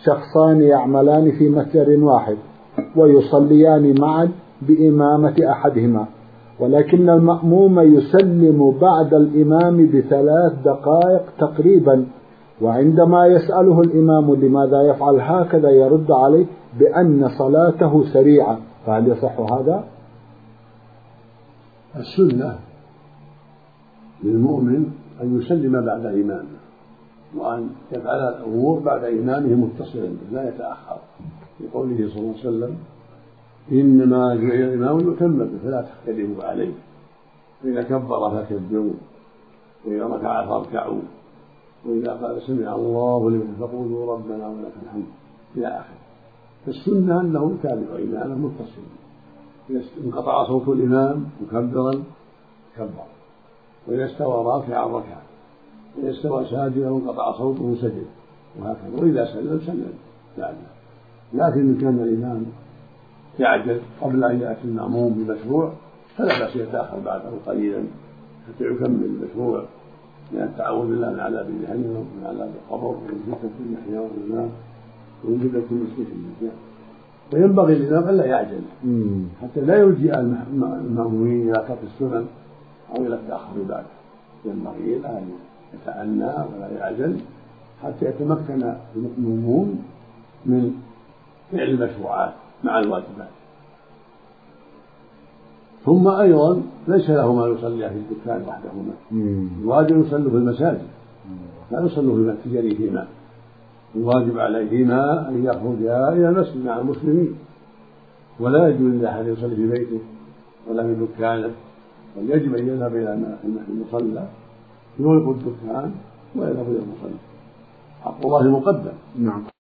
شخصان يعملان في متجر واحد ويصليان معا بإمامة أحدهما، ولكن المأموم يسلم بعد الإمام ب3 دقائق تقريبا، وعندما يسأله الإمام لماذا يفعل هكذا يرد عليه بأن صلاته سريعة، فهل يصح هذا؟ السنة للمؤمن أن يسلم بعد إمامه، وأن يفعل الأمور بعد إمامه متصلا لا يتأخر، لقوله صلى الله عليه وسلم: إنما جعل الإمام يؤتم به فلا تختلفوا عليه، فإذا كبر فكبروا، وإذا ركع فاركعوا، وإذا قال سمع الله لمن فقولوا ربنا ولك الحمد إلى آخره. فالسنة أنه يتابع إمامه متصلا، إذا انقطع صوت الإمام مكبرا كبر، وإذا استوى راكعا ركع، وإذا استوى ساجدا وانقطع صوته سجد، وهكذا، وإذا سلم بعده. لكن إن كان الإمام يعجل قبل أن يأتي المأموم بمشروع فلا بأس يتأخر بعده قليلا حتى يكمل المشروع، من التعوذ بالله من عذاب جهنم ومن عذاب القبر ومن فتنة المحيا والممات ومن فتنة المسيح الدجال. وينبغي للإمام ألا يعجل حتى لا يلجئ المأمومين إلى ترك السنن أو إلى التأخر بعده، ينبغي له أن يتأنى ولا يعجل حتى يتمكن المأموم من فعل المشروعات مع الواجبات. ثم أيضا ليس له ما يصلي في الدكان وحدهما، الواجب يصلي في المساجد لا يصلي في المتجر فيما، الواجب عليهما أن يخرجا إلى المسجد مع المسلمين، ولا يجوز لأحد يصلي في بيته ولا في دكانه، بل يجب أن يذهب إلى المصلى يغلق الدكان ويذهب إلى المصلى. حق الله مقدم. نعم.